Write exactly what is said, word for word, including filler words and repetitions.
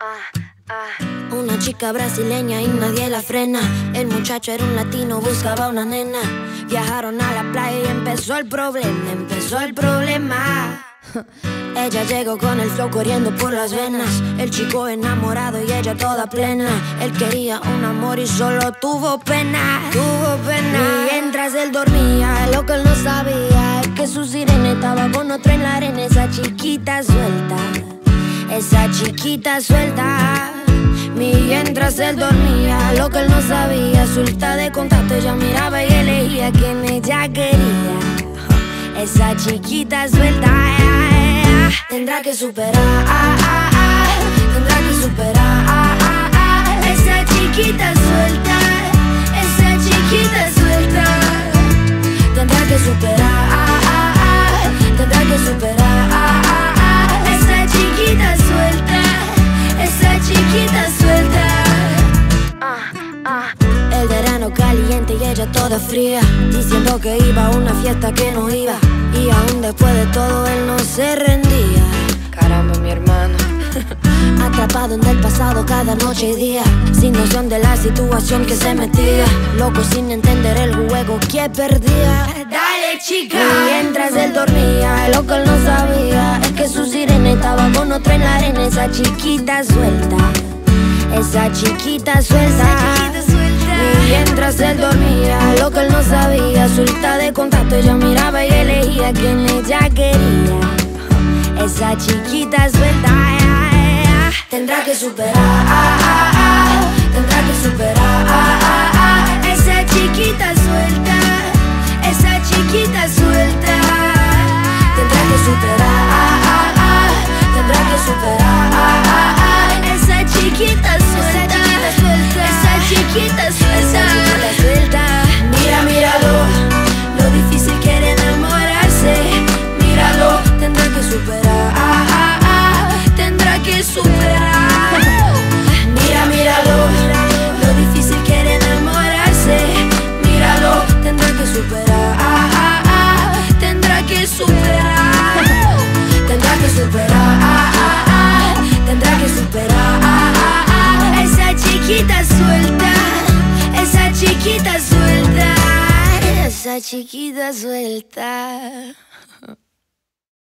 Una chica brasileña y nadie la frena. El muchacho era un latino, buscaba una nena. Viajaron a la playa y empezó el problema, empezó el problema. Ella llegó con el flow corriendo por las venas. El chico enamorado y ella toda plena. Él quería un amor y solo tuvo pena. Tuvo pena. Mientras él dormía, lo que él no sabía es que su sirena estaba con otro en la arena. Esa chiquita suelta, esa chiquita suelta. Mientras él dormía, lo que él no sabía, suelta de contacto, ella miraba y elegía quien ella quería. Esa chiquita suelta, tendrá que superar, tendrá que superar. Esa chiquita suelta, esa chiquita suelta. Tendrá que superar, tendrá que superar. Esa chiquita suelta, esa chiquita suelta. El verano caliente y ella toda fría, diciendo que iba a una fiesta que no iba. Y aún después de todo él no se rendía. Caramba, mi hermano. Atrapado en el pasado cada noche y día, sin noción de la situación que se metía. Loco sin entender el juego que perdía. Dale, chica. Mientras él dormía, lo que él no sabía es que su sirena estaba con otro en la arena. Esa chiquita suelta, esa chiquita suelta. Mientras él dormía, lo que él no sabía, suelta de contacto, ella miraba y elegía quien ella quería. Esa chiquita suelta, tendrá que superar, tendrá que superar. Esa chiquita suelta, esa chiquita suelta. Tendrá que superar, tendrá que superar. Esa chiquita suelta, esa chiquita suelta. Mira, míralo, lo difícil que era enamorarse. Míralo, tendrá que superar, tendrá que superar. Mira, míralo, lo difícil que era enamorarse. Míralo, tendrá que superar, tendrá que superar. Tendrá que superar, tendrá que superar. Esa chiquita suelta, esa chiquita suelta, esa chiquita suelta.